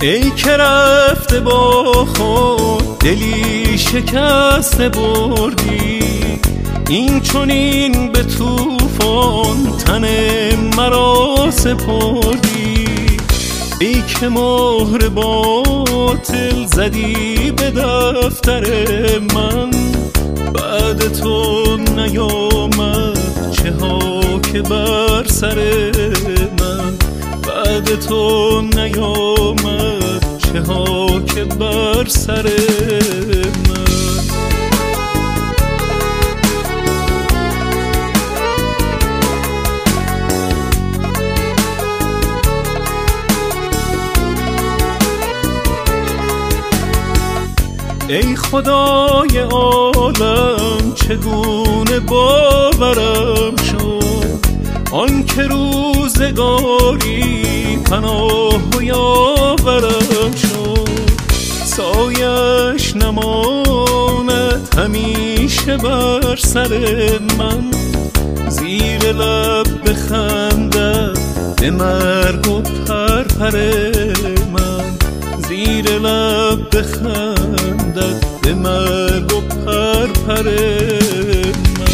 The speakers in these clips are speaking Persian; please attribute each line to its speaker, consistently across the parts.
Speaker 1: ای که رفته با خود دلی شکسته بردی، این چنین به طوفان تن مرا سپردی. ای که مهر باطل زدی به دفتر من، بعد تو نیامد چه ها که بر سر من، بعد تو نیامد چه ها که بر سر من. ای خدای عالم چگونه باورم شد، آن که روزگاری پناه و یاورم شد. سایش نماند همیشه بر سر من، زیر لب بخندد به مرگ و پرپر من، زیر لب بخندد به مرگ و پرپر من.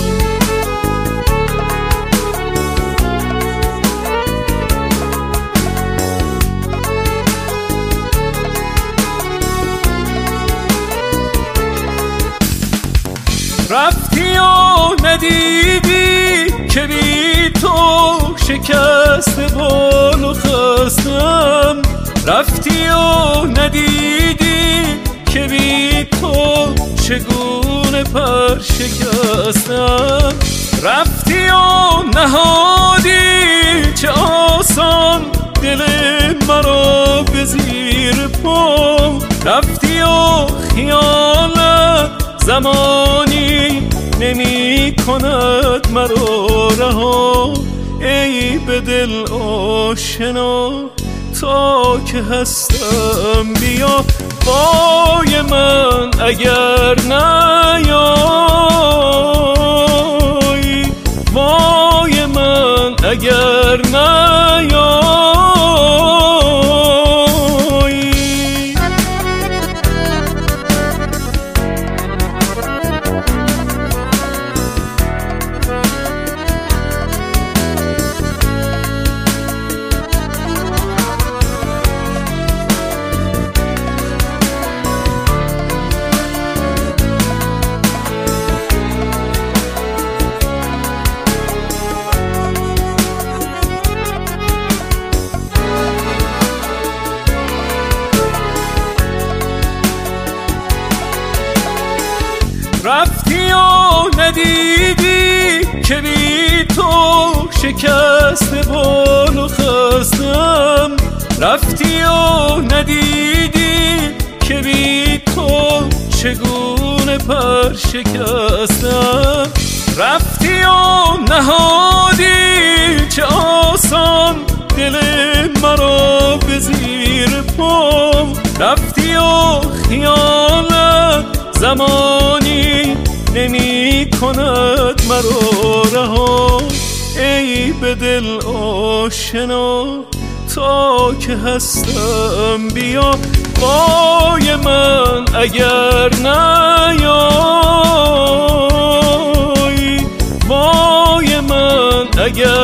Speaker 1: رفتی و ندیدی که بی تو شکست بال و خستم، رفتی و ندیدی که بی تو چگونه پر شکستم، رفتی و نهادی چه آسان دل مرا به زیر پام، رفتی و خیالت زمانی نمی کند مرا رها. ای به دل آشنا تا که هستم بیا، وای من اگر نیایی، وای من اگر نیایی. رفتی و ندیدی که بی تو شکست بال و خستم، رفتی و ندیدی که بی تو چگونه پر شکستم، رفتی و نهادی چه آسان دل مرا به زیر پام، رفتی و خیالت زمانی نمی کند مرا رها. ای به دل آشنا تا که هستم بیا، وای من اگر نیایی، وای من اگر